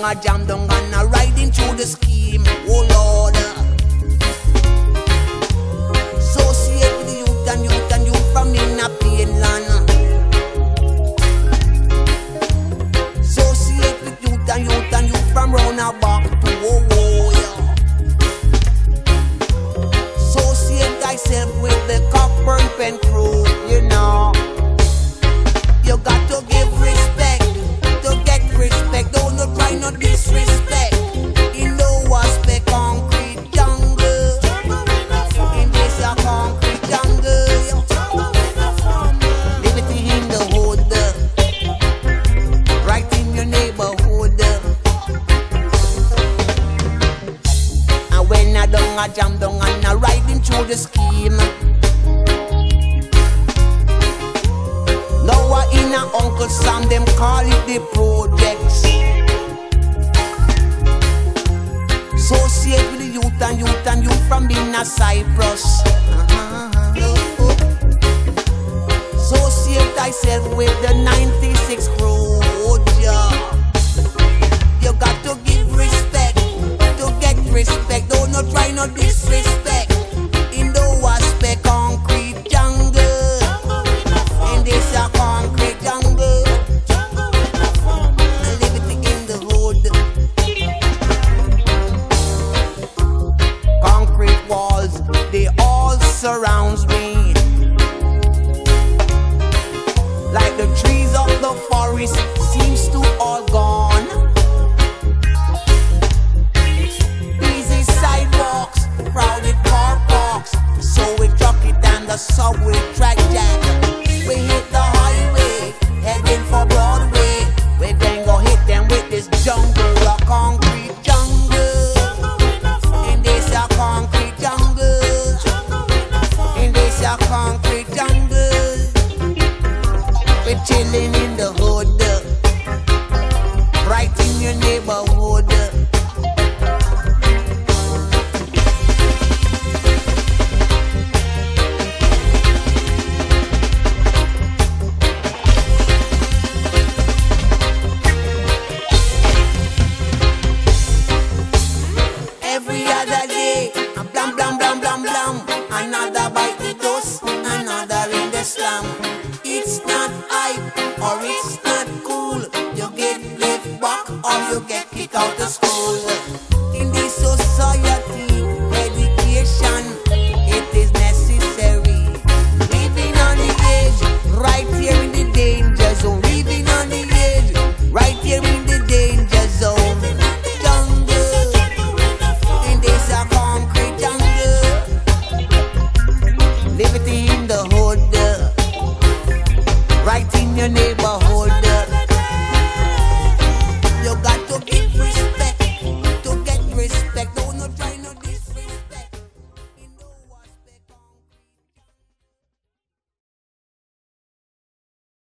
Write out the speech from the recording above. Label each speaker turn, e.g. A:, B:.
A: a jam down and a riding through the scheme. Oh Lord, associate with the youth and youth from in a pain land. Associate with youth and youth from round a back to yeah. Associate thyself with the Cockburn Pen crew, you know. You got to give respect to get respect. Don't try no disrespect. In no aspect, concrete jungle. In this a concrete jungle. Liberty in the hood, right in your neighborhood. And when I don't a jam down and I riding through the scheme. Now I in a Uncle Sam, them call it the projects. Associate with the youth and youth from being a Cyprus. Associate thyself with the 96 crew. You got to give respect to get respect. Don't no try no disrespect. In the aspect concrete jungle. In this a concrete jungle. And living in the hood. Concrete walls, they all surrounds me. Like the trees of the forest seems to all gone. Busy sidewalks, crowded car parks. So we truck it and the subway track jack. We hit the highway, heading for Broadway. We then go hit them with this jungle, a concrete jungle. In this a concrete jungle. In this a concrete jungle. We're chilling in the hood, right in your neighborhood. Every other day, blam blam blam blam blam. Another bite the dust, another in the slum. It's not hype or it's not cool. You get left back or you get kicked out of school.